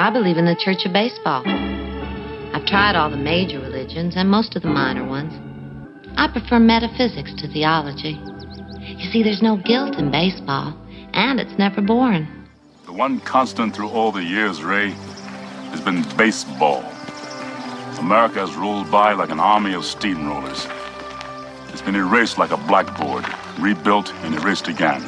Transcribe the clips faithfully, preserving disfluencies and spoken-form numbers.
I believe in the Church of Baseball. I've tried all the major religions and most of the minor ones. I prefer metaphysics to theology. You see, there's no guilt in baseball, and it's never boring. The one constant through all the years, Ray, has been baseball. America has rolled by like an army of steamrollers. It's been erased like a blackboard, rebuilt and erased again.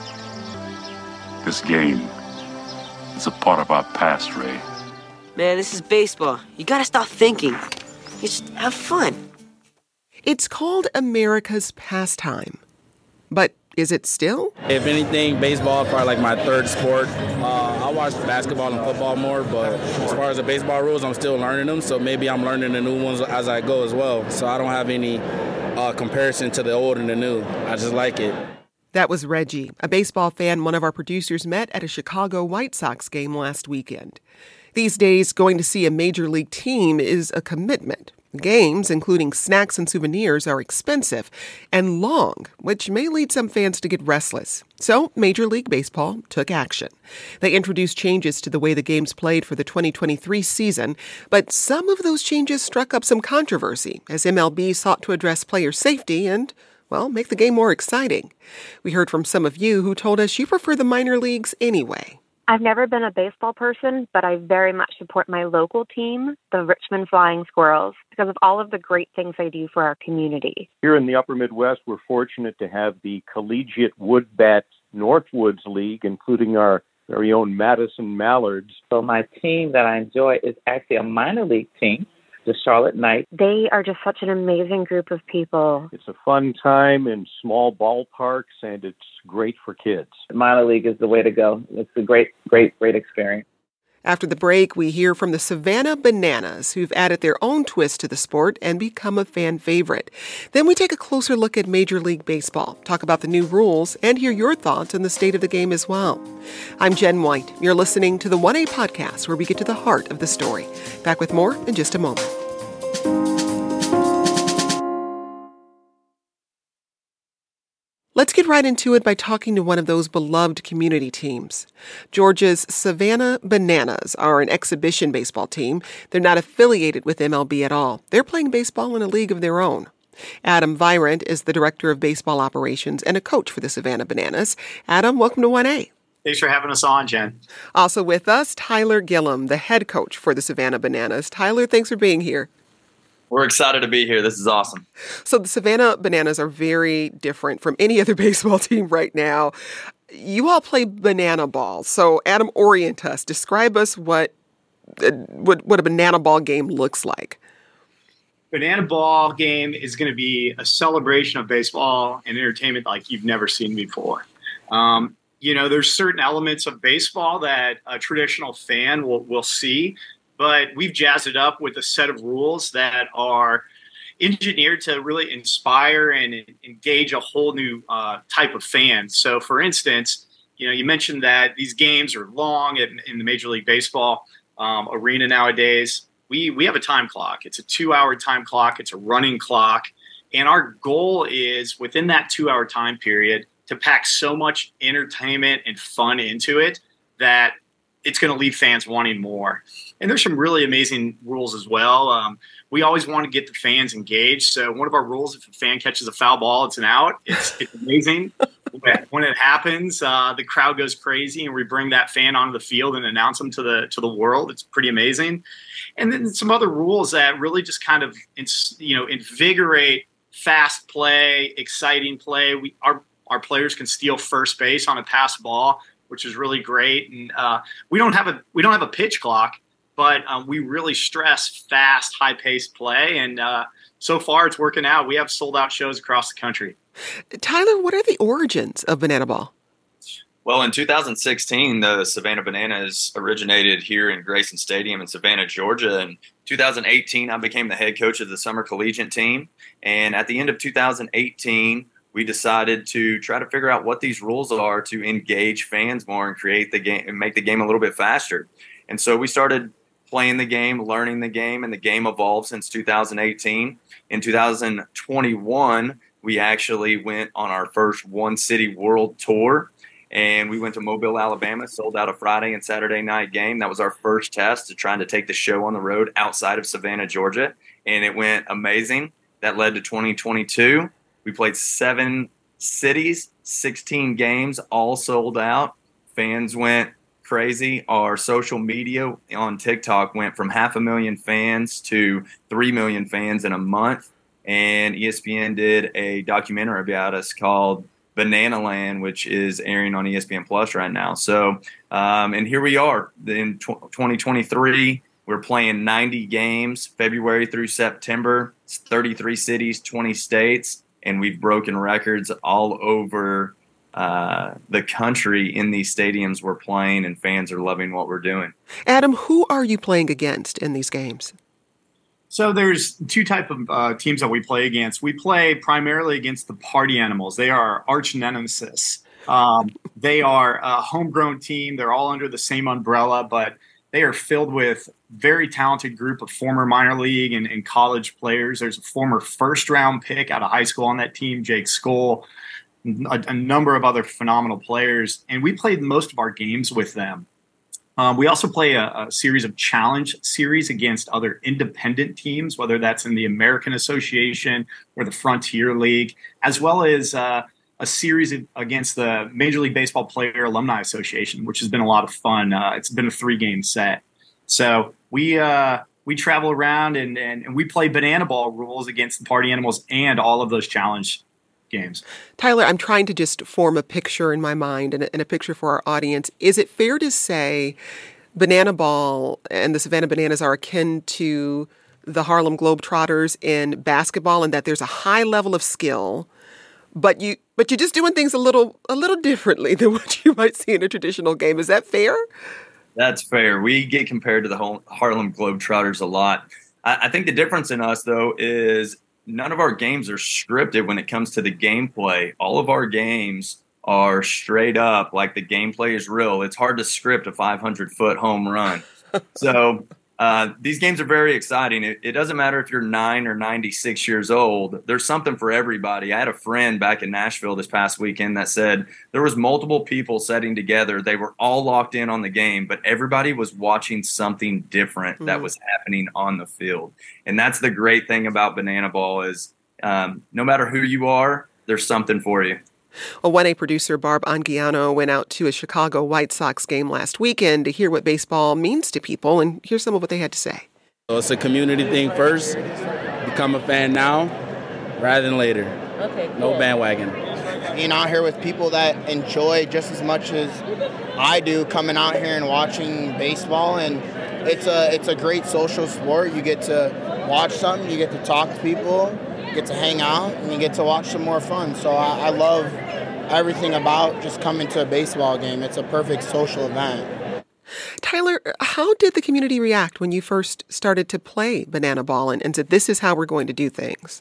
This game is a part of our past, Ray. Man, this is baseball. You gotta stop thinking. You just have fun. It's called America's pastime. But is it still? If anything, baseball is probably like my third sport. Uh, I watch basketball and football more, but as far as the baseball rules, I'm still learning them, so maybe I'm learning the new ones as I go as well. So I don't have any uh, comparison to the old and the new. I just like it. That was Reggie, a baseball fan one of our producers met at a Chicago White Sox game last weekend. These days, going to see a major league team is a commitment. Games, including snacks and souvenirs, are expensive and long, which may lead some fans to get restless. So Major League Baseball took action. They introduced changes to the way the game's played for the twenty twenty-three season, but some of those changes struck up some controversy as M L B sought to address player safety and, well, make the game more exciting. We heard from some of you who told us you prefer the minor leagues anyway. I've never been a baseball person, but I very much support my local team, the Richmond Flying Squirrels, because of all of the great things they do for our community. Here in the Upper Midwest, we're fortunate to have the Collegiate Woodbat Northwoods League, including our very own Madison Mallards. So my team that I enjoy is actually a minor league team, the Charlotte Knights. They are just such an amazing group of people. It's a fun time in small ballparks, and it's great for kids. Minor league is the way to go. It's a great, great, great experience. After the break, we hear from the Savannah Bananas, who've added their own twist to the sport and become a fan favorite. Then we take a closer look at Major League Baseball, talk about the new rules, and hear your thoughts on the state of the game as well. I'm Jen White. You're listening to the one A Podcast, where we get to the heart of the story. Back with more in just a moment. Let's get right into it by talking to one of those beloved community teams. Georgia's Savannah Bananas are an exhibition baseball team. They're not affiliated with M L B at all. They're playing baseball in a league of their own. Adam Virant is the director of baseball operations and a coach for the Savannah Bananas. Adam, welcome to one A. Thanks for having us on, Jen. Also with us, Tyler Gillum, the head coach for the Savannah Bananas. Tyler, thanks for being here. We're excited to be here. This is awesome. So the Savannah Bananas are very different from any other baseball team right now. You all play banana ball. So Adam, orient us. Describe us what what, what a banana ball game looks like. Banana ball game is going to be a celebration of baseball and entertainment like you've never seen before. Um, you know, there's certain elements of baseball that a traditional fan will, will see, but we've jazzed it up with a set of rules that are engineered to really inspire and engage a whole new uh, type of fan. So, for instance, you know, you mentioned that these games are long in, in the Major League Baseball um, arena nowadays. We we have a time clock. It's a two-hour time clock. It's a running clock. And our goal is, within that two-hour time period, to pack so much entertainment and fun into it that it's going to leave fans wanting more. And there's some really amazing rules as well. Um, we always want to get the fans engaged. So one of our rules, if a fan catches a foul ball, it's an out. It's, it's amazing. When it happens, uh, the crowd goes crazy, and we bring that fan onto the field and announce them to the to the world. It's pretty amazing. And then some other rules that really just kind of you know invigorate fast play, exciting play. We our our players can steal first base on a pass ball, which is really great. And uh, we don't have a we don't have a pitch clock, but um, we really stress fast, high-paced play. And uh, so far, it's working out. We have sold-out shows across the country. Tyler, what are the origins of banana ball? Well, in two thousand sixteen, the Savannah Bananas originated here in Grayson Stadium in Savannah, Georgia. In two thousand eighteen, I became the head coach of the summer collegiate team. And at the end of two thousand eighteen, we decided to try to figure out what these rules are to engage fans more and create the game and make the game a little bit faster. And so we started playing the game, learning the game, and the game evolved since two thousand eighteen. In two thousand twenty-one, we actually went on our first One City World Tour. And we went to Mobile, Alabama, sold out a Friday and Saturday night game. That was our first test to trying to take the show on the road outside of Savannah, Georgia. And it went amazing. That led to twenty twenty-two. We played seven cities, sixteen games, all sold out. Fans went crazy. Our social media on TikTok went from half a million fans to three million fans in a month. And E S P N did a documentary about us called Banana Land, which is airing on E S P N Plus right now. So, um, and here we are in twenty twenty-three. We're playing ninety games, February through September. It's thirty-three cities, twenty states, and we've broken records all over uh, the country in these stadiums we're playing, and fans are loving what we're doing. Adam, who are you playing against in these games? So there's two type of uh, teams that we play against. We play primarily against the Party Animals. They are our arch nemesis. Um, they are a homegrown team. They're all under the same umbrella, but they are filled with very talented group of former minor league and, and college players. There's a former first round pick out of high school on that team, Jake Skoll, a, a number of other phenomenal players. And we played most of our games with them. Um, we also play a, a series of challenge series against other independent teams, whether that's in the American Association or the Frontier League, as well as uh, a series against the Major League Baseball Player Alumni Association, which has been a lot of fun. Uh, it's been a three-game set. So we uh, we travel around and, and, and we play banana ball rules against the Party Animals and all of those challenge games. Tyler, I'm trying to just form a picture in my mind and a, and a picture for our audience. Is it fair to say banana ball and the Savannah Bananas are akin to the Harlem Globetrotters in basketball, and that there's a high level of skill, but you but you're just doing things a little a little differently than what you might see in a traditional game? Is that fair? That's fair. We get compared to the whole Harlem Globetrotters a lot. I, I think the difference in us, though, is none of our games are scripted when it comes to the gameplay. All of our games are straight up, like the gameplay is real. It's hard to script a five hundred foot home run. So uh, these games are very exciting. It, it doesn't matter if you're nine or ninety-six years old. There's something for everybody. I had a friend back in Nashville this past weekend that said there was multiple people sitting together. They were all locked in on the game, but everybody was watching something different mm. that was happening on the field. And that's the great thing about Banana Ball is um, no matter who you are, there's something for you. Well, one A producer Barb Anguiano went out to a Chicago White Sox game last weekend to hear what baseball means to people, and here's some of what they had to say. So it's a community thing first. Become a fan now rather than later. Okay, cool. No bandwagon. Being out here with people that enjoy just as much as I do, coming out here and watching baseball, and it's a it's a great social sport. You get to watch something, you get to talk to people, you get to hang out, and you get to watch some more fun. So I, I love everything about just coming to a baseball game. It's a perfect social event. Tyler, how did the community react when you first started to play Banana Ball and, and said, this is how we're going to do things?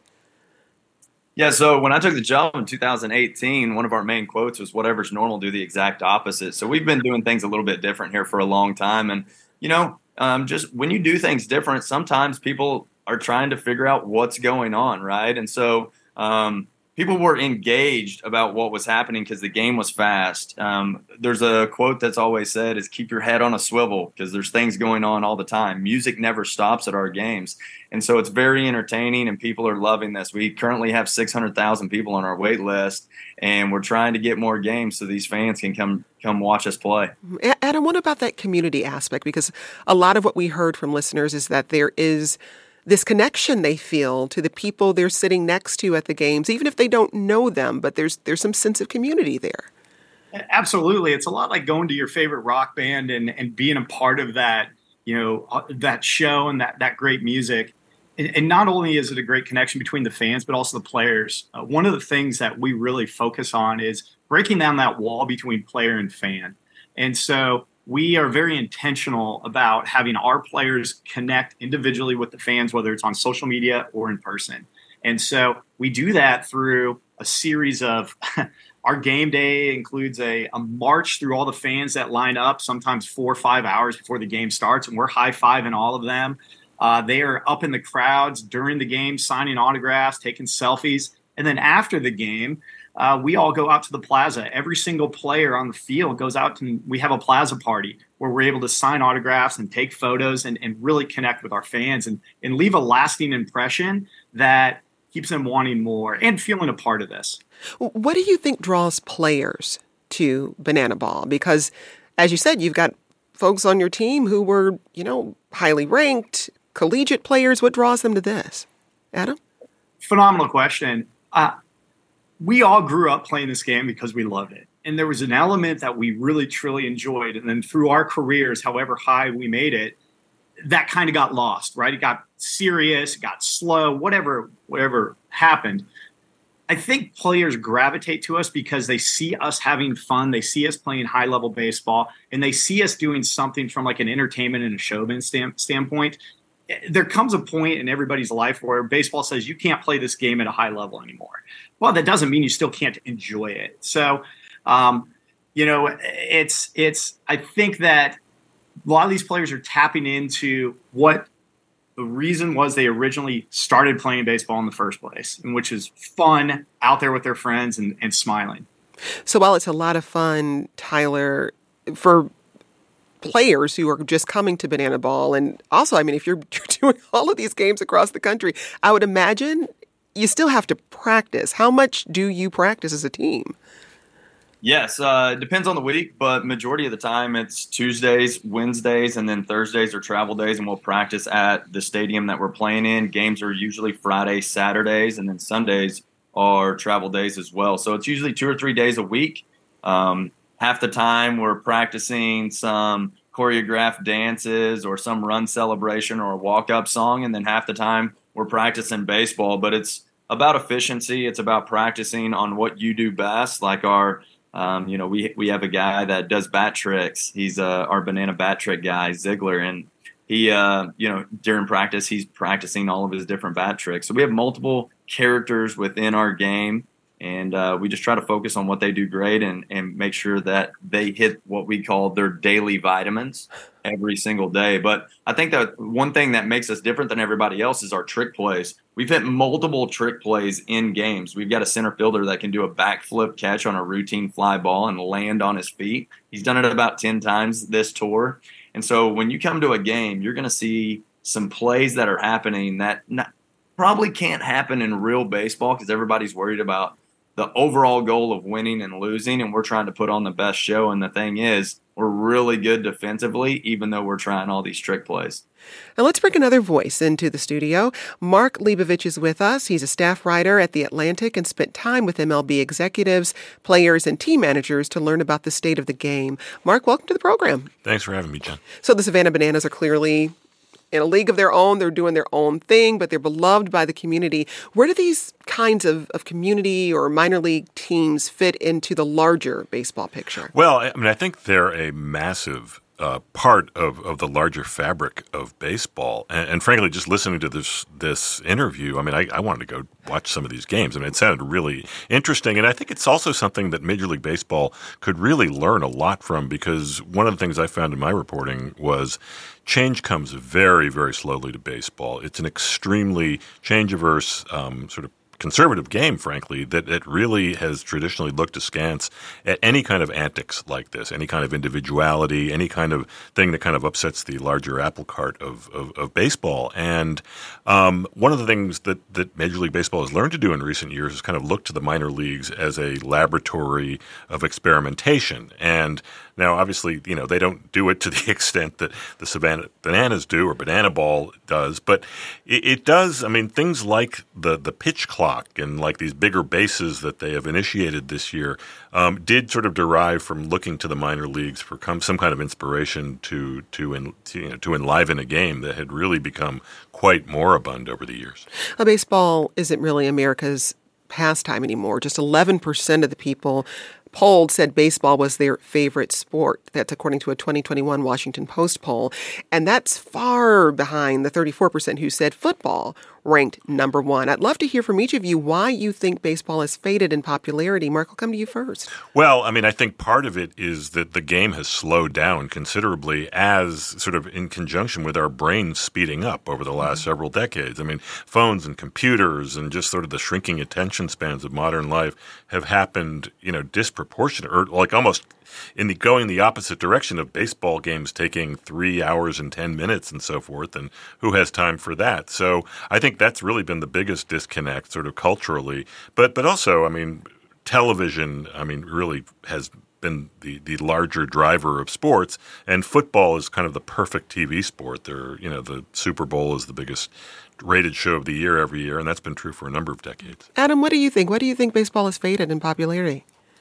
Yeah, so when I took the job in two thousand eighteen, one of our main quotes was, whatever's normal, do the exact opposite. So we've been doing things a little bit different here for a long time. And, you know, um, just when you do things different, sometimes people are trying to figure out what's going on, right? And so um, people were engaged about what was happening because the game was fast. Um, there's a quote that's always said is keep your head on a swivel because there's things going on all the time. Music never stops at our games. And so it's very entertaining and people are loving this. We currently have six hundred thousand people on our wait list and we're trying to get more games so these fans can come come watch us play. Adam, what about that community aspect? Because a lot of what we heard from listeners is that there is this connection they feel to the people they're sitting next to at the games, even if they don't know them, but there's there's some sense of community there. Absolutely. It's a lot like going to your favorite rock band and, and being a part of that, you know, uh, that show and that, that great music. And, and not only is it a great connection between the fans, but also the players. Uh, one of the things that we really focus on is breaking down that wall between player and fan. And so we are very intentional about having our players connect individually with the fans, whether it's on social media or in person. And so we do that through a series of our game day includes a, a march through all the fans that line up, sometimes four or five hours before the game starts, and we're high-fiving all of them. Uh, they are up in the crowds during the game, signing autographs, taking selfies. And then after the game, uh, we all go out to the plaza. Every single player on the field goes out and we have a plaza party where we're able to sign autographs and take photos and, and really connect with our fans and, and leave a lasting impression that keeps them wanting more and feeling a part of this. What do you think draws players to Banana Ball? Because, as you said, you've got folks on your team who were, you know, highly ranked, collegiate players. What draws them to this? Adam? Phenomenal question. Uh, we all grew up playing this game because we loved it. And there was an element that we really, truly enjoyed. And then through our careers, however high we made it, that kind of got lost, right? It got serious, it got slow, whatever, whatever happened. I think players gravitate to us because they see us having fun. They see us playing high level baseball and they see us doing something from like an entertainment and a showman stand, standpoint. There comes a point in everybody's life where baseball says you can't play this game at a high level anymore. Well, that doesn't mean you still can't enjoy it. So, um, you know, it's, it's, I think that a lot of these players are tapping into what the reason was they originally started playing baseball in the first place, and which is fun out there with their friends and, and smiling. So while it's a lot of fun, Tyler, for players who are just coming to Banana Ball, and also, I mean, if you're, you're doing all of these games across the country, I would imagine you still have to practice. How much do you practice as a team? Yes, uh, it depends on the week, but majority of the time it's Tuesdays, Wednesdays, and then Thursdays are travel days, and we'll practice at the stadium that we're playing in. Games are usually Fridays, Saturdays, and then Sundays are travel days as well. So it's usually two or three days a week. Um, half the time we're practicing some choreographed dances or some run celebration or a walk-up song, and then half the time we're practicing baseball. But it's about efficiency. It's about practicing on what you do best, like our – Um, you know, we we have a guy that does bat tricks. He's uh, our banana bat trick guy, Ziegler, and he, uh, you know, during practice, he's practicing all of his different bat tricks. So we have multiple characters within our game, and uh, we just try to focus on what they do great and, and make sure that they hit what we call their daily vitamins every single day. But I think that one thing that makes us different than everybody else is our trick plays. We've hit multiple trick plays in games. We've got a center fielder that can do a backflip catch on a routine fly ball and land on his feet. He's done it about ten times this tour. And so when you come to a game, you're going to see some plays that are happening that not, probably can't happen in real baseball because everybody's worried about the overall goal of winning and losing, and we're trying to put on the best show. And the thing is, we're really good defensively, even though we're trying all these trick plays. Now let's bring another voice into the studio. Mark Leibovich is with us. He's a staff writer at The Atlantic and spent time with M L B executives, players, and team managers to learn about the state of the game. Mark, welcome to the program. Thanks for having me, Jen. So the Savannah Bananas are clearly in a league of their own. They're doing their own thing, but they're beloved by the community. Where do these kinds of, of community or minor league teams fit into the larger baseball picture? Well, I mean, I think they're a massive uh, part of, of the larger fabric of baseball. And, and frankly, just listening to this this interview, I mean, I, I wanted to go watch some of these games. I mean, it sounded really interesting. And I think it's also something that Major League Baseball could really learn a lot from, because one of the things I found in my reporting was change comes very, very slowly to baseball. It's an extremely change-averse um, sort of conservative game, frankly, that it really has traditionally looked askance at any kind of antics like this, any kind of individuality, any kind of thing that kind of upsets the larger apple cart of, of, of baseball. And um, one of the things that, that Major League Baseball has learned to do in recent years is kind of look to the minor leagues as a laboratory of experimentation. And now, obviously, you know, they don't do it to the extent that the Savannah Bananas do or Banana Ball does, but it, it does. I mean, things like the, the pitch clock and like these bigger bases that they have initiated this year um, did sort of derive from looking to the minor leagues for come, some kind of inspiration to to, en, to, you know, to enliven a game that had really become quite moribund over the years. Well, baseball isn't really America's pastime anymore. Just eleven percent of the people polled said baseball was their favorite sport. That's according to a twenty twenty-one Washington Post poll. And that's far behind the thirty-four percent who said football ranked number one. I'd love to hear from each of you why you think baseball has faded in popularity. Mark, I'll come to you first. Well, I mean, I think part of it is that the game has slowed down considerably as sort of in conjunction with our brains speeding up over the last mm-hmm. several decades. I mean, phones and computers and just sort of the shrinking attention spans of modern life have happened, you know, disproportionate or like almost in the going the opposite direction of baseball games taking three hours and ten minutes and so forth. And who has time for that? So I think that's really been the biggest disconnect sort of culturally. But but also, I mean, television, I mean, really has been the, the larger driver of sports. And football is kind of the perfect T V sport. There, you know, the Super Bowl is the biggest rated show of the year every year. And that's been true for a number of decades. Adam, what do you think? What do you think baseball has faded in popularity?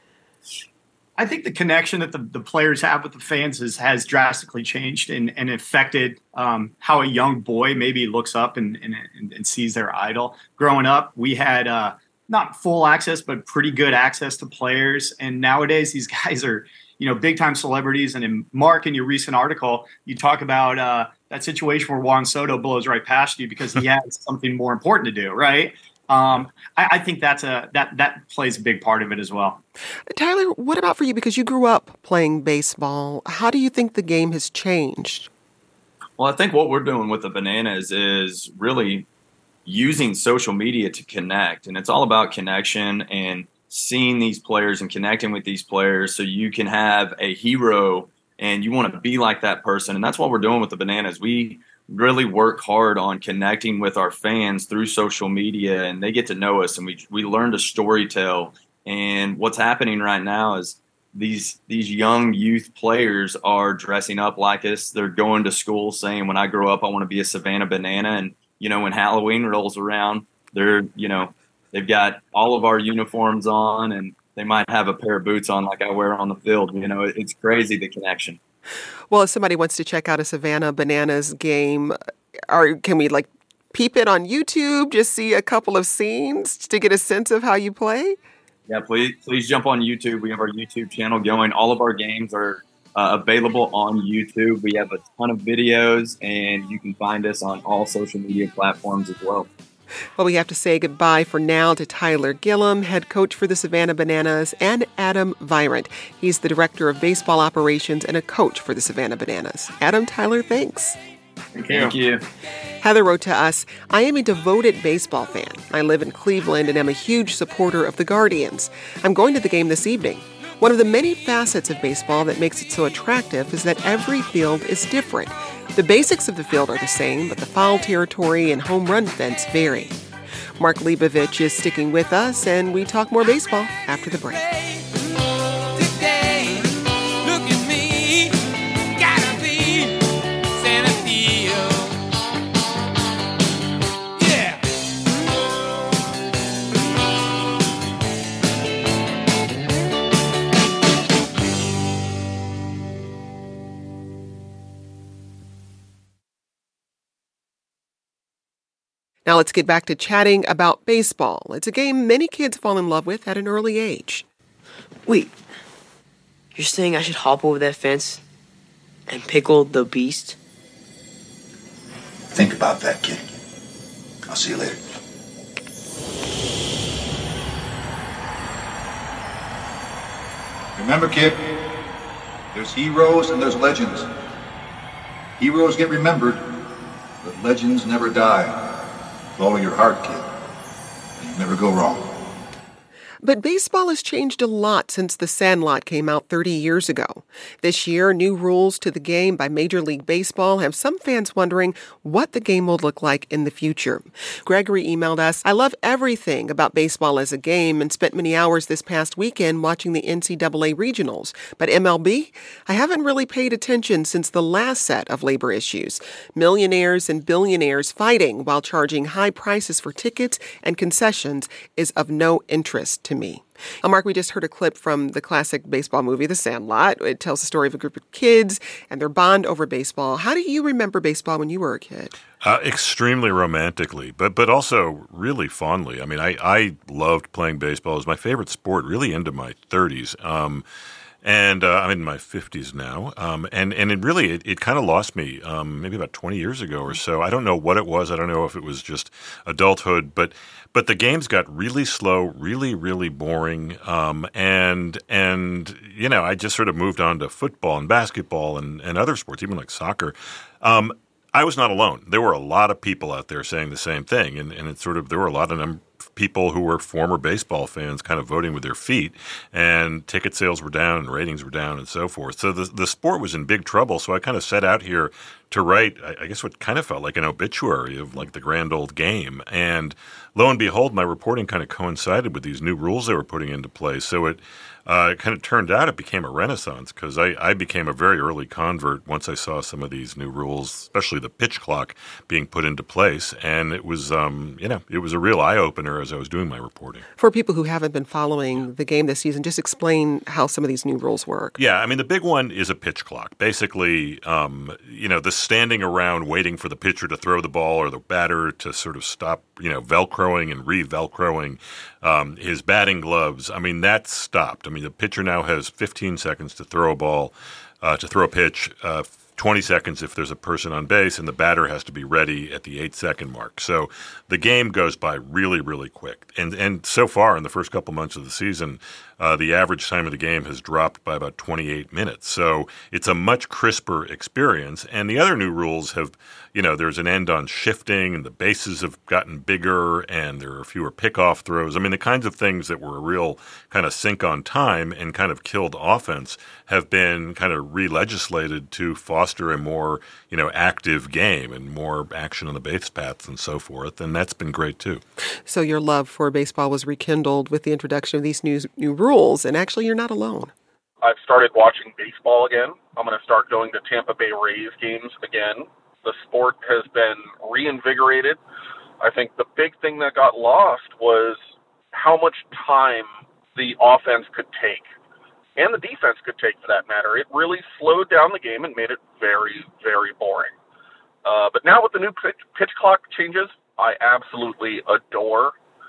I think the connection that the, the players have with the fans is, has drastically changed and, and affected um, how a young boy maybe looks up and, and, and sees their idol. Growing up, we had uh, not full access, but pretty good access to players. And nowadays, these guys are, you know, big time celebrities. And in Mark, in your recent article, you talk about uh, that situation where Juan Soto blows right past you because he has something more important to do, right? Um, I, I think that's a that that plays a big part of it as well. Tyler, what about for you? Because you grew up playing baseball. How do you think the game has changed? Well, I think what we're doing with the Bananas is really using social media to connect. And it's all about connection and seeing these players and connecting with these players so you can have a hero and you want to be like that person. And that's what we're doing with the Bananas. We really work hard on connecting with our fans through social media, and they get to know us, and we we learn to storytell. And what's happening right now is these these young youth players are dressing up like us. They're going to school saying, when I grow up, I want to be a Savannah Banana. And, you know, when Halloween rolls around, they're, you know, they've got all of our uniforms on, and they might have a pair of boots on like I wear on the field. You know, it's crazy, the connection. Well, if somebody wants to check out a Savannah Bananas game, or can we like peep it on YouTube, just see a couple of scenes to get a sense of how you play? Yeah, please please jump on YouTube. We have our YouTube channel going. All of our games are uh, available on YouTube. We have a ton of videos, and you can find us on all social media platforms as well. Well, we have to say goodbye for now to Tyler Gillum, head coach for the Savannah Bananas, and Adam Virant. He's the director of baseball operations and a coach for the Savannah Bananas. Adam, Tyler, thanks. Thank you. Thank you. Heather wrote to us, I am a devoted baseball fan. I live in Cleveland and am a huge supporter of the Guardians. I'm going to the game this evening. One of the many facets of baseball that makes it so attractive is that every field is different. The basics of the field are the same, but the foul territory and home run fence vary. Mark Leibovich is sticking with us, and we talk more baseball after the break. Now let's get back to chatting about baseball. It's a game many kids fall in love with at an early age. Wait, you're saying I should hop over that fence and pickle the beast? Think about that, kid. I'll see you later. Remember, kid, there's heroes and there's legends. Heroes get remembered, but legends never die. Follow your heart, kid. You never go wrong. But baseball has changed a lot since The Sandlot came out thirty years ago. This year, new rules to the game by Major League Baseball have some fans wondering what the game will look like in the future. Gregory emailed us, I love everything about baseball as a game and spent many hours this past weekend watching the N C double A regionals. But M L B? I haven't really paid attention since the last set of labor issues. Millionaires and billionaires fighting while charging high prices for tickets and concessions is of no interest to to me. Now, Mark, we just heard a clip from the classic baseball movie, The Sandlot. It tells the story of a group of kids and their bond over baseball. How do you remember baseball when you were a kid? Uh, extremely romantically, but but also really fondly. I mean, I, I loved playing baseball. It was my favorite sport really into my thirties. Um, and uh, I'm in my fifties now. Um, and, and it really, it, it kind of lost me um, maybe about twenty years ago or so. I don't know what it was. I don't know if it was just adulthood, but but the games got really slow, really, really boring. Um, and, and you know, I just sort of moved on to football and basketball and, and other sports, even like soccer. Um, I was not alone. There were a lot of people out there saying the same thing, and, and it's sort of there were a lot of num- people who were former baseball fans kind of voting with their feet, and ticket sales were down and ratings were down and so forth. So the the sport was in big trouble. So I kind of set out here to write, I, I guess what kind of felt like an obituary of like the grand old game. And lo and behold, my reporting kind of coincided with these new rules they were putting into place. So it Uh, it kind of turned out it became a renaissance because I, I became a very early convert once I saw some of these new rules, especially the pitch clock being put into place. And it was, um, you know, it was a real eye-opener as I was doing my reporting. For people who haven't been following the game this season, just explain how some of these new rules work. Yeah, I mean, the big one is a pitch clock. Basically, um, you know, the standing around waiting for the pitcher to throw the ball or the batter to sort of stop, you know, Velcroing and re-Velcroing um, his batting gloves. I mean, that's stopped. I mean, the pitcher now has fifteen seconds to throw a ball, uh, to throw a pitch, uh, twenty seconds if there's a person on base, and the batter has to be ready at the eight-second mark. So the game goes by really, really quick. And and so far in the first couple months of the season, uh, the average time of the game has dropped by about twenty-eight minutes. So it's a much crisper experience. And the other new rules have, you know, there's an end on shifting, and the bases have gotten bigger, and there are fewer pickoff throws. I mean, the kinds of things that were a real kind of sink on time and kind of killed offense have been kind of re-legislated to foster a more, you know, active game and more action on the base paths and so forth. And that's been great, too. So your love for baseball was rekindled with the introduction of these new, new rules. And actually, you're not alone. I've started watching baseball again. I'm going to start going to Tampa Bay Rays games again. The sport has been reinvigorated. I think the big thing that got lost was how much time the offense could take, and the defense could take for that matter. It really slowed down the game and made it very, very boring. Uh, but now with the new pitch, pitch clock changes, I absolutely adore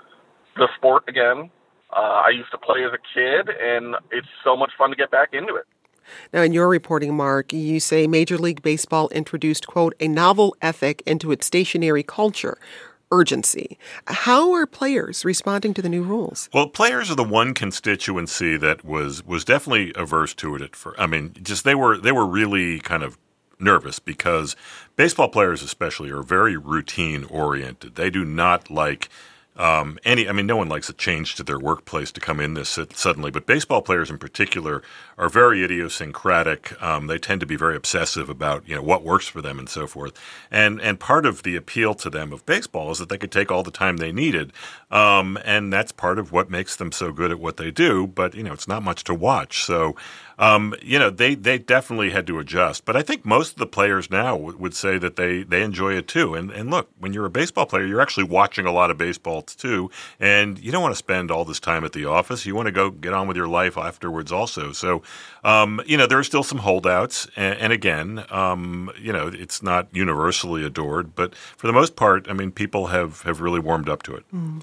the sport again. Uh, I used to play as a kid, and it's so much fun to get back into it. Now, in your reporting, Mark, you say Major League Baseball introduced, quote, a novel ethic into its stationary culture, urgency. How are players responding to the new rules? Well, players are the one constituency that was was definitely averse to it at first. I mean, just they were they were really kind of nervous because baseball players especially are very routine oriented. They do not like Um, any, I mean, no one likes a change to their workplace to come in this suddenly, but baseball players in particular are very idiosyncratic. Um, they tend to be very obsessive about, you know, what works for them and so forth. And and part of the appeal to them of baseball is that they could take all the time they needed, um, and that's part of what makes them so good at what they do. But you know, it's not much to watch, so. Um, you know, they, they definitely had to adjust. But I think most of the players now w- would say that they, they enjoy it too. And, and look, when you're a baseball player, you're actually watching a lot of baseball too. And you don't want to spend all this time at the office. You want to go get on with your life afterwards also. So, um, you know, there are still some holdouts. And, and again, um, you know, it's not universally adored. But for the most part, I mean, people have, have really warmed up to it. Mm.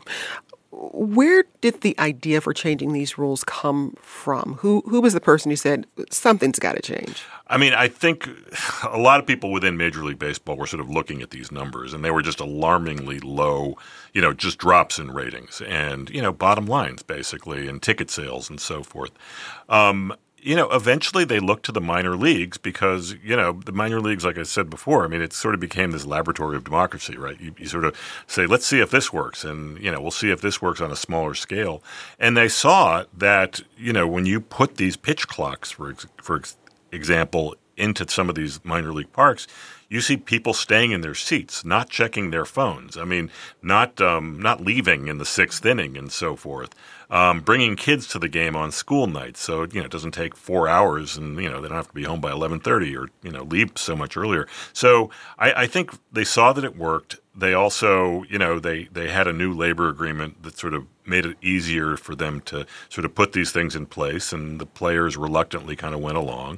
Where did the idea for changing these rules come from? Who who was the person who said something's got to change? I mean, I think a lot of people within Major League Baseball were sort of looking at these numbers, and they were just alarmingly low, you know, just drops in ratings and, you know, bottom lines, basically, and ticket sales and so forth. Um You know, eventually they looked to the minor leagues because, you know, the minor leagues, like I said before, I mean, it sort of became this laboratory of democracy, right? You, you sort of say, let's see if this works. And, you know, we'll see if this works on a smaller scale. And they saw that, you know, when you put these pitch clocks, for ex- for ex- example, into some of these minor league parks, you see people staying in their seats, not checking their phones. I mean, not um, not leaving in the sixth inning and so forth. Um, bringing kids to the game on school nights, so you know it doesn't take four hours, and you know they don't have to be home by eleven thirty or you know leave so much earlier. So I, I think they saw that it worked. they also, you know, they, they had a new labor agreement that sort of made it easier for them to sort of put these things in place, and the players reluctantly kind of went along.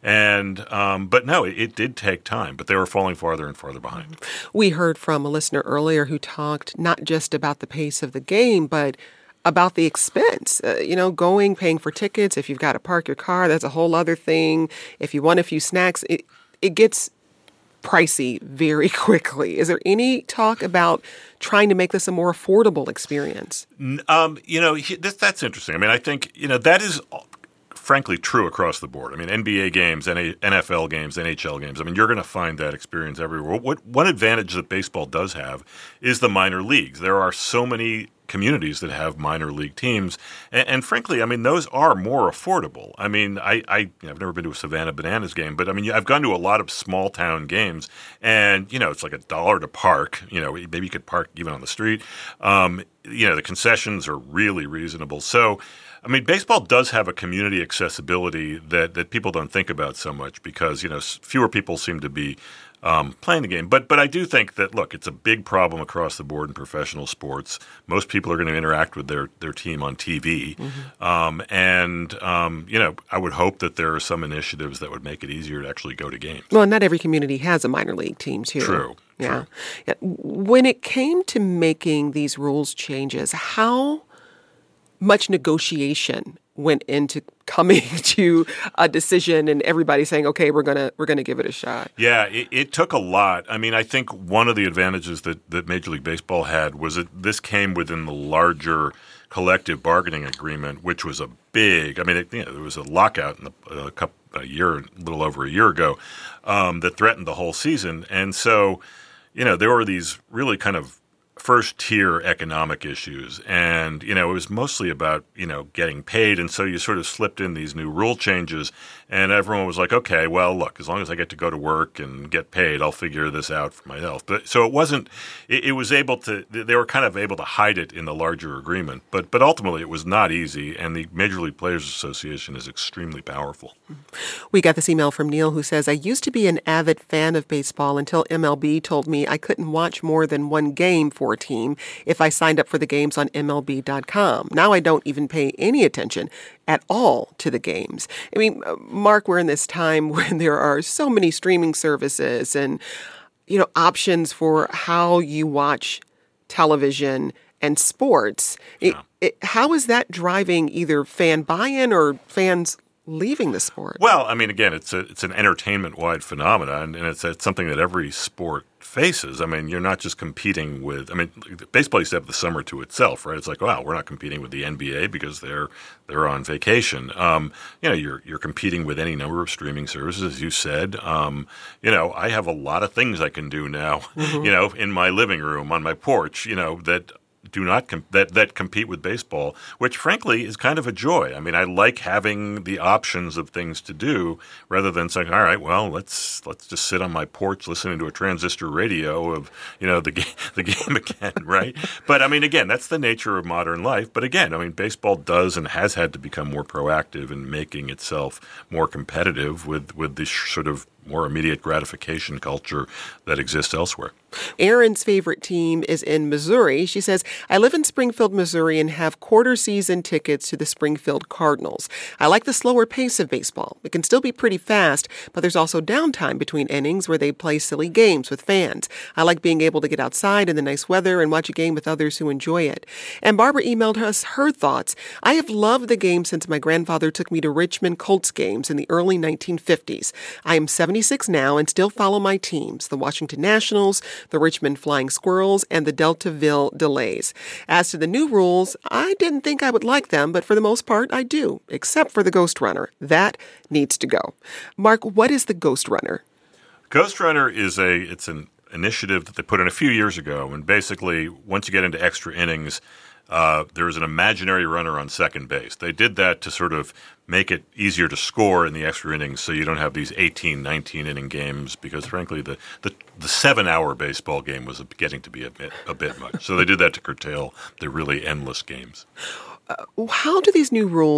And um, but no, it, it did take time, but they were falling farther and farther behind. We heard from a listener earlier who talked not just about the pace of the game, but about the expense. Uh, you know, going, paying for tickets. If you've got to park your car, that's a whole other thing. If you want a few snacks, it, it gets pricey very quickly. Is there any talk about trying to make this a more affordable experience? Um, you know, this, that's interesting. I mean, I think, you know, that is frankly true across the board. I mean, N B A games, N F L games, N H L games. I mean, you're going to find that experience everywhere. What one advantage that baseball does have is the minor leagues. There are so many communities that have minor league teams, and, and frankly, I mean, those are more affordable. I mean, I, I you know, I've never been to a Savannah Bananas game, but I mean, I've gone to a lot of small town games, and you know, it's like a dollar to park. You know, maybe you could park even on the street. Um, you know, the concessions are really reasonable. So, I mean, baseball does have a community accessibility that, that people don't think about so much because, you know, fewer people seem to be um, playing the game. But but I do think that, look, it's a big problem across the board in professional sports. Most people are going to interact with their, their team on T V. Mm-hmm. Um, and, um, you know, I would hope that there are some initiatives that would make it easier to actually go to games. Well, not every community has a minor league team, too. True. Yeah. True. yeah. When it came to making these rules changes, how much negotiation went into coming to a decision and everybody saying, okay, we're going to we're gonna give it a shot? Yeah, it, it took a lot. I mean, I think one of the advantages that, that Major League Baseball had was that this came within the larger collective bargaining agreement, which was a big – I mean, it, you know, there was a lockout in the, a, couple, a year, a little over a year ago um, that threatened the whole season. And so, you know, there were these really kind of first-tier economic issues, and you know it was mostly about you know getting paid, and so you sort of slipped in these new rule changes, and everyone was like, okay, well, look, as long as I get to go to work and get paid, I'll figure this out for myself. But so it wasn't. It, it was able to. They were kind of able to hide it in the larger agreement, but but ultimately it was not easy, and the Major League Players Association is extremely powerful. We got this email from Neil who says, I used to be an avid fan of baseball until M L B told me I couldn't watch more than one game for team if I signed up for the games on M L B dot com. Now I don't even pay any attention at all to the games. I mean, Mark, we're in this time when there are so many streaming services and, you know, options for how you watch television and sports. Yeah. It, it, how is that driving either fan buy-in or fans leaving the sport? Well, I mean, again, it's a it's an entertainment-wide phenomenon, and it's, it's something that every sport faces. I mean, you're not just competing with. I mean, baseball used to have the summer to itself, right? It's like, wow, we're not competing with the N B A because they're they're on vacation. Um, you know, you're you're competing with any number of streaming services, as you said. Um, you know, I have a lot of things I can do now. Mm-hmm. You know, in my living room, on my porch. You know that. do not com- that that compete with baseball, which frankly is kind of a joy. I mean, I like having the options of things to do rather than saying, all right, well, let's let's just sit on my porch listening to a transistor radio of you know the game the game again, right? But I mean, again, that's the nature of modern life. But again, I mean, baseball does and has had to become more proactive in making itself more competitive with with this sort of more immediate gratification culture that exists elsewhere. Erin's favorite team is in Missouri. She says, I live in Springfield, Missouri, and have quarter season tickets to the Springfield Cardinals. I like the slower pace of baseball. It can still be pretty fast, but there's also downtime between innings where they play silly games with fans. I like being able to get outside in the nice weather and watch a game with others who enjoy it. And Barbara emailed us her thoughts. I have loved the game since my grandfather took me to Richmond Colts games in the early nineteen fifties. I am seventy-six now and still follow my teams, the Washington Nationals, the Richmond Flying Squirrels, and the Deltaville Delays. As to the new rules, I didn't think I would like them, but for the most part, I do, except for the Ghost Runner. That needs to go. Mark, what is the Ghost Runner? Ghost Runner is a it's an initiative that they put in a few years ago, and basically, once you get into extra innings, uh, there is an imaginary runner on second base. They did that to sort of make it easier to score in the extra innings so you don't have these eighteen, nineteen-inning games because, frankly, the, the, the seven-hour baseball game was getting to be a bit, a bit much. So they did that to curtail the really endless games. Uh, how do these new rules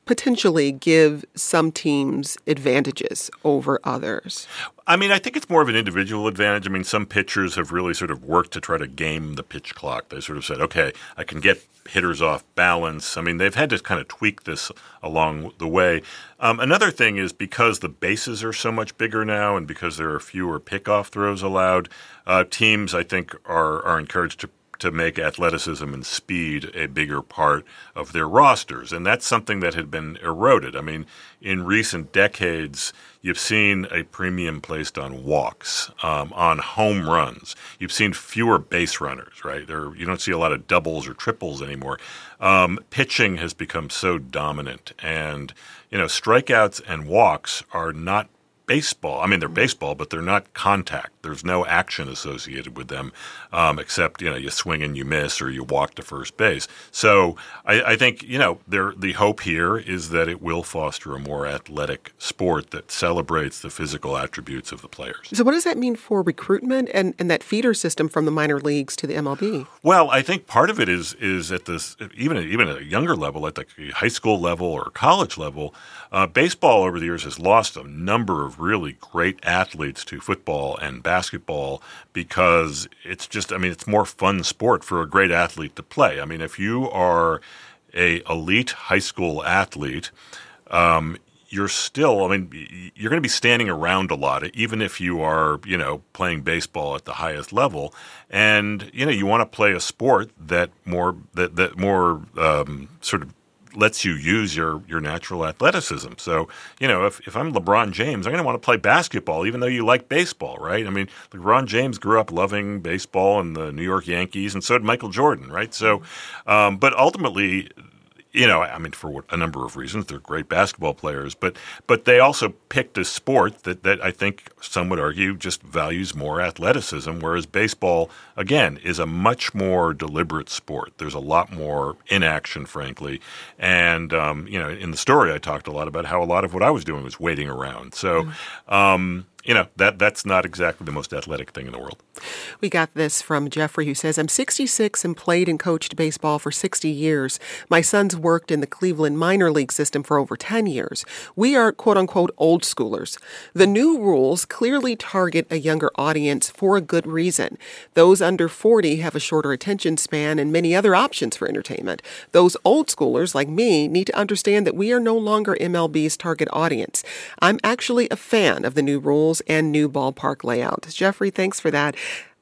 potentially give some teams advantages over others? I mean, I think it's more of an individual advantage. I mean, some pitchers have really sort of worked to try to game the pitch clock. They sort of said, okay, I can get hitters off balance. I mean, they've had to kind of tweak this along the way. Um, another thing is because the bases are so much bigger now and because there are fewer pickoff throws allowed, uh, teams, I think, are, are encouraged to to make athleticism and speed a bigger part of their rosters. And that's something that had been eroded. I mean, in recent decades, you've seen a premium placed on walks, um, on home runs. You've seen fewer base runners, right? There, you don't see a lot of doubles or triples anymore. Um, pitching has become so dominant. And, you know, strikeouts and walks are not baseball. I mean, they're baseball, but they're not contact. There's no action associated with them, um, except, you know, you swing and you miss or you walk to first base. So I, I think, you know, there, the hope here is that it will foster a more athletic sport that celebrates the physical attributes of the players. So what does that mean for recruitment and, and that feeder system from the minor leagues to the M L B? Well, I think part of it is is at this, even, even at a younger level, at the high school level or college level, uh, baseball over the years has lost a number of really great athletes to football and basketball because it's just, I mean, it's more fun sport for a great athlete to play. I mean, if you are a elite high school athlete, um, you're still, I mean, you're going to be standing around a lot, even if you are, you know, playing baseball at the highest level. And, you know, you want to play a sport that more, that, that more um, sort of lets you use your, your natural athleticism. So, you know, if, if I'm LeBron James, I'm going to want to play basketball, even though you like baseball, right? I mean, LeBron James grew up loving baseball and the New York Yankees, and so did Michael Jordan, right? So, um, but ultimately, you know, I mean, for a number of reasons, they're great basketball players, but but they also picked a sport that, that I think some would argue just values more athleticism, whereas baseball, again, is a much more deliberate sport. There's a lot more inaction, frankly. And, um, you know, in the story, I talked a lot about how a lot of what I was doing was waiting around. So, mm-hmm. um, you know, that that's not exactly the most athletic thing in the world. We got this from Jeffrey, who says, I'm sixty-six and played and coached baseball for sixty years. My son's worked in the Cleveland minor league system for over ten years. We are, quote unquote, old schoolers. The new rules clearly target a younger audience for a good reason. Those under forty have a shorter attention span and many other options for entertainment. Those old schoolers, like me, need to understand that we are no longer M L B's target audience. I'm actually a fan of the new rules and new ballpark layout. Jeffrey, thanks for that.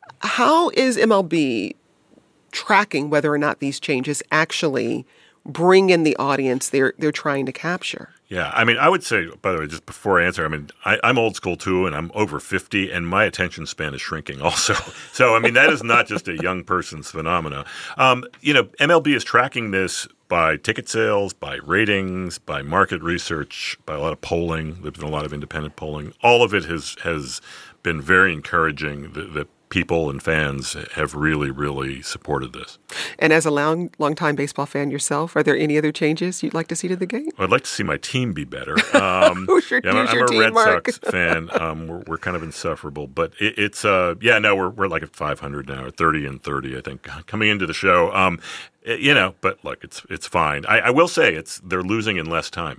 How is M L B tracking whether or not these changes actually bring in the audience they're they're trying to capture? Yeah, I mean, I would say, by the way, just before I answer, I mean, I, I'm old school too, and I'm over fifty, and my attention span is shrinking also. So, I mean, that is not just a young person's phenomena. Um, you know, M L B is tracking this by ticket sales, by ratings, by market research, by a lot of polling. There's been a lot of independent polling. All of it has has been very encouraging. The, the people and fans have really, really supported this. And as a long, long-time baseball fan yourself, are there any other changes you'd like to see to the game? I'd like to see my team be better. Um, who's your, yeah, who's I'm your a team, Red Mark? Sox fan. Um, we're, we're kind of insufferable, but it, it's uh, yeah, no, we're we're like at five hundred now, or thirty and thirty, I think, coming into the show. Um, You know, but look, it's it's fine. I, I will say it's they're losing in less time,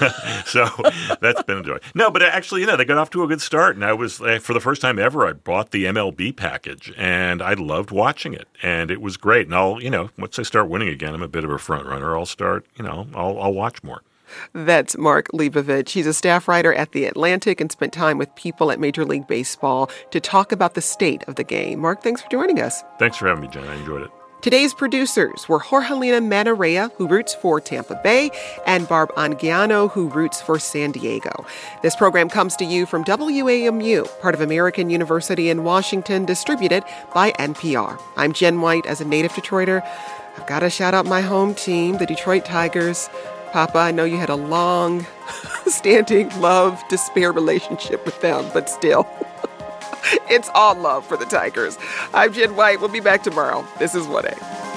so that's been a joy. No, but actually, you know, they got off to a good start, and I was for the first time ever, I bought the M L B package, and I loved watching it, and it was great. And I'll, you know, once I start winning again, I'm a bit of a front runner. I'll start, you know, I'll I'll watch more. That's Mark Leibovich. He's a staff writer at The Atlantic and spent time with people at Major League Baseball to talk about the state of the game. Mark, thanks for joining us. Thanks for having me, Jen. I enjoyed it. Today's producers were Jorgelina Manarea, who roots for Tampa Bay, and Barb Anguiano, who roots for San Diego. This program comes to you from W A M U, part of American University in Washington, distributed by N P R. I'm Jen White. As a native Detroiter, I've got to shout out my home team, the Detroit Tigers. Papa, I know you had a long-standing love-despair relationship with them, but still, it's all love for the Tigers. I'm Jen White. We'll be back tomorrow. This is one A.